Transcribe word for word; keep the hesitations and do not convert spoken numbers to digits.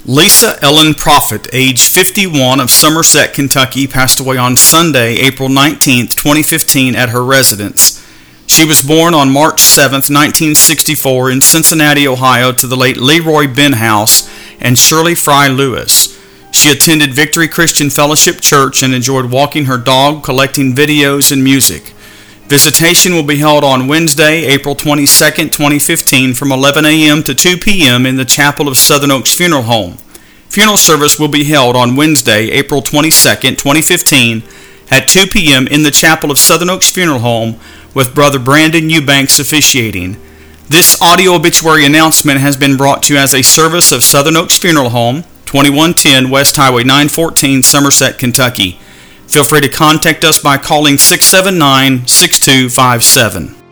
Lisa Ellen Prophet, age fifty-one, of Somerset, Kentucky, passed away on Sunday, April nineteenth, twenty fifteen, at her residence. She was born on March seventh, nineteen sixty-four, in Cincinnati, Ohio, to the late Leroy Benhouse and Shirley Fry Lewis. She attended Victory Christian Fellowship Church and enjoyed walking her dog, collecting videos, and music. Visitation will be held on Wednesday, April twenty-second, twenty fifteen, from eleven a.m. to two p.m. in the chapel of Southern Oaks Funeral Home. Funeral service will be held on Wednesday, April twenty-second, twenty fifteen, at two p.m. in the chapel of Southern Oaks Funeral Home, with Brother Brandon Eubanks officiating. This audio obituary announcement has been brought to you as a service of Southern Oaks Funeral Home, twenty-one ten West Highway nine fourteen, Somerset, Kentucky. Feel free to contact us by calling six seven nine, six two five seven.